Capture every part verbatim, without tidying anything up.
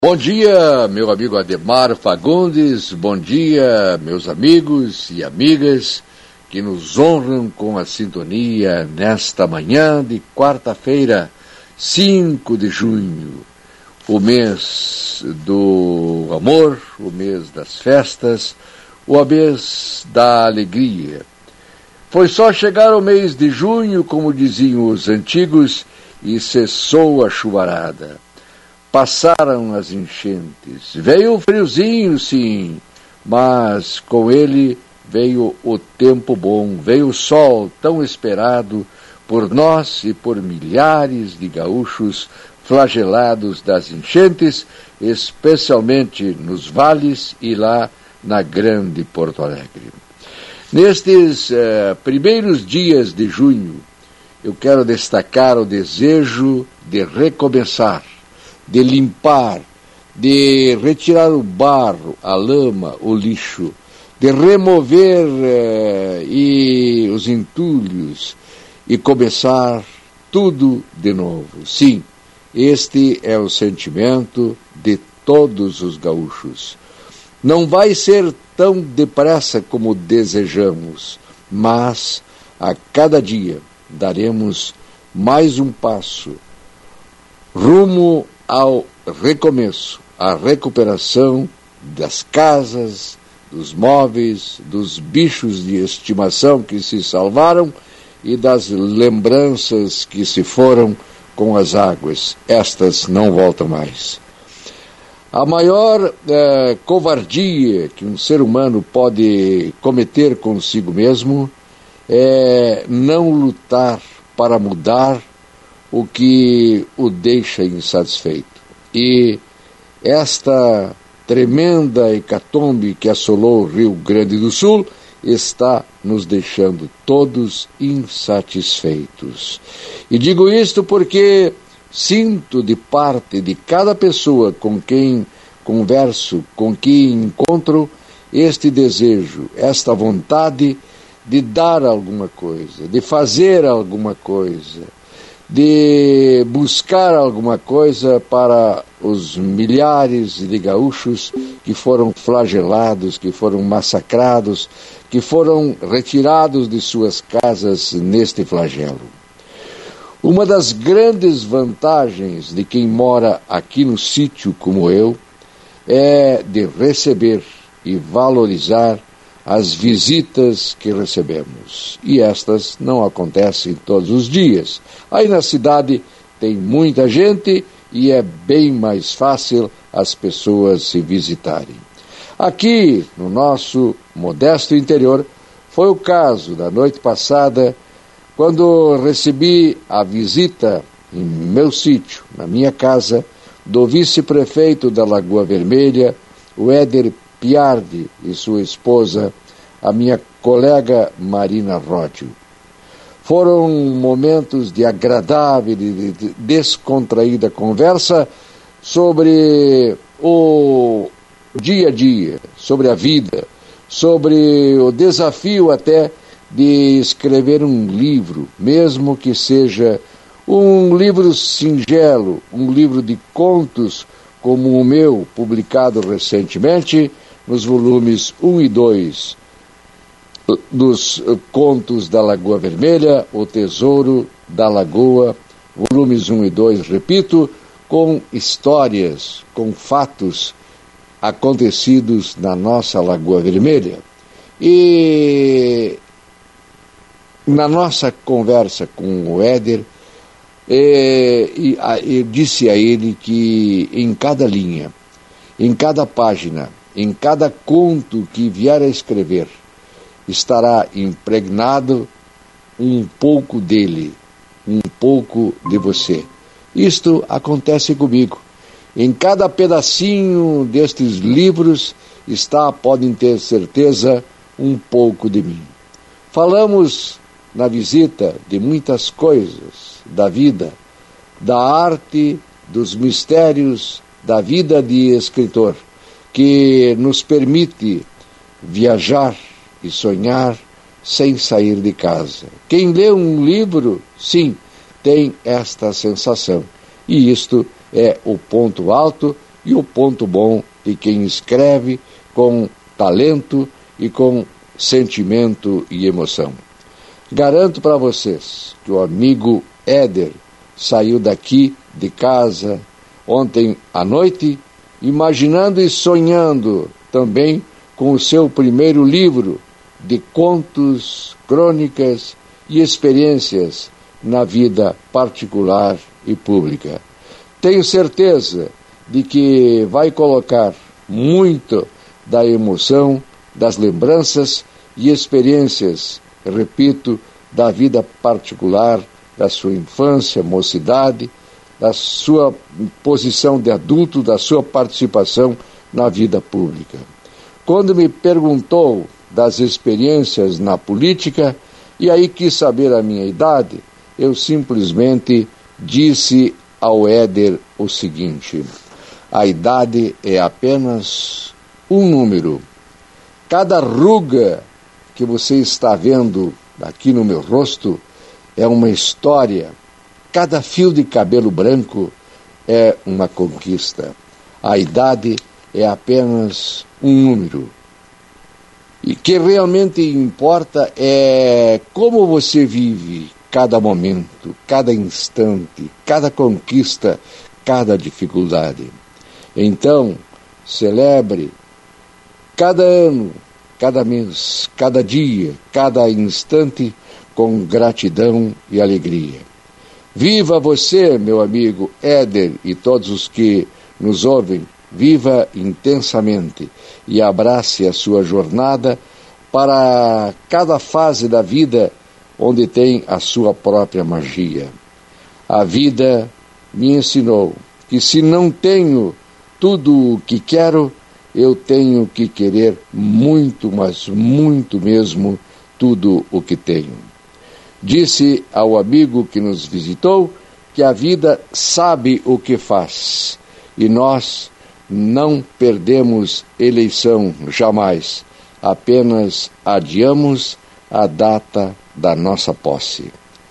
Bom dia, meu amigo Ademar Fagundes, bom dia, meus amigos e amigas que nos honram com a sintonia nesta manhã de quarta-feira, cinco de junho, o mês do amor, o mês das festas, o mês da alegria. Foi só chegar o mês de junho, como diziam os antigos, e cessou a chuvarada. Passaram as enchentes, veio o friozinho, sim, mas com ele veio o tempo bom, veio o sol tão esperado por nós e por milhares de gaúchos flagelados das enchentes, especialmente nos vales e lá na grande Porto Alegre. Nestes eh, primeiros dias de junho, eu quero destacar o desejo de recomeçar, de limpar, de retirar o barro, a lama, o lixo, de remover eh, e os entulhos e começar tudo de novo. Sim, este é o sentimento de todos os gaúchos. Não vai ser tão depressa como desejamos, mas a cada dia daremos mais um passo rumo ao recomeço, à recuperação das casas, dos móveis, dos bichos de estimação que se salvaram e das lembranças que se foram com as águas. Estas não voltam mais. A maior eh, covardia que um ser humano pode cometer consigo mesmo é não lutar para mudar o que o deixa insatisfeito. E esta tremenda hecatombe que assolou o Rio Grande do Sul está nos deixando todos insatisfeitos. E digo isto porque sinto de parte de cada pessoa com quem converso, com quem encontro, este desejo, esta vontade de dar alguma coisa, de fazer alguma coisa, de buscar alguma coisa para os milhares de gaúchos que foram flagelados, que foram massacrados, que foram retirados de suas casas neste flagelo. Uma das grandes vantagens de quem mora aqui no sítio como eu é de receber e valorizar as visitas que recebemos. E estas não acontecem todos os dias. Aí na cidade tem muita gente e é bem mais fácil as pessoas se visitarem. Aqui, no nosso modesto interior, foi o caso da noite passada, quando recebi a visita em meu sítio, na minha casa, do vice-prefeito da Lagoa Vermelha, o Éder Piardi, e sua esposa, a minha colega Marina Ródio. Foram momentos de agradável e de descontraída conversa sobre o dia a dia, sobre a vida, sobre o desafio até de escrever um livro, mesmo que seja um livro singelo, um livro de contos como o meu, publicado recentemente nos volumes um e dois dos Contos da Lagoa Vermelha, O Tesouro da Lagoa, volumes um e dois, repito, com histórias, com fatos acontecidos na nossa Lagoa Vermelha. E na nossa conversa com o Éder, é, e, a, eu disse a ele que em cada linha, em cada página, em cada conto que vier a escrever, estará impregnado um pouco dele, um pouco de você. Isto acontece comigo. Em cada pedacinho destes livros está, podem ter certeza, um pouco de mim. Falamos na visita de muitas coisas da vida, da arte, dos mistérios da vida de escritor, que nos permite viajar e sonhar sem sair de casa. Quem lê um livro, sim, tem esta sensação. E isto é o ponto alto e o ponto bom de quem escreve com talento e com sentimento e emoção. Garanto para vocês que o amigo Éder saiu daqui de casa ontem à noite imaginando e sonhando também com o seu primeiro livro de contos, crônicas e experiências na vida particular e pública. Tenho certeza de que vai colocar muito da emoção, das lembranças e experiências, repito, da vida particular, da sua infância, mocidade, da sua posição de adulto, da sua participação na vida pública. Quando me perguntou das experiências na política, e aí quis saber a minha idade, eu simplesmente disse ao Éder o seguinte: a idade é apenas um número. Cada ruga que você está vendo aqui no meu rosto é uma história. Cada fio de cabelo branco é uma conquista. A idade é apenas um número. E o que realmente importa é como você vive cada momento, cada instante, cada conquista, cada dificuldade. Então, celebre cada ano, cada mês, cada dia, cada instante com gratidão e alegria. Viva você, meu amigo Éder, e todos os que nos ouvem, viva intensamente e abrace a sua jornada para cada fase da vida onde tem a sua própria magia. A vida me ensinou que se não tenho tudo o que quero, eu tenho que querer muito, mas muito mesmo, tudo o que tenho. Disse ao amigo que nos visitou que a vida sabe o que faz e nós não perdemos eleição jamais, apenas adiamos a data da nossa posse.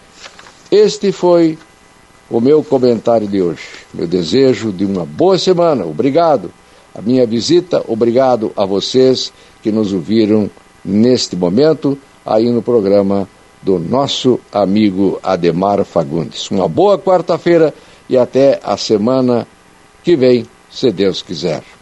Este foi o meu comentário de hoje. Meu desejo de uma boa semana. Obrigado. A minha visita, obrigado a vocês que nos ouviram neste momento aí no programa do nosso amigo Ademar Fagundes. Uma boa quarta-feira e até a semana que vem, se Deus quiser.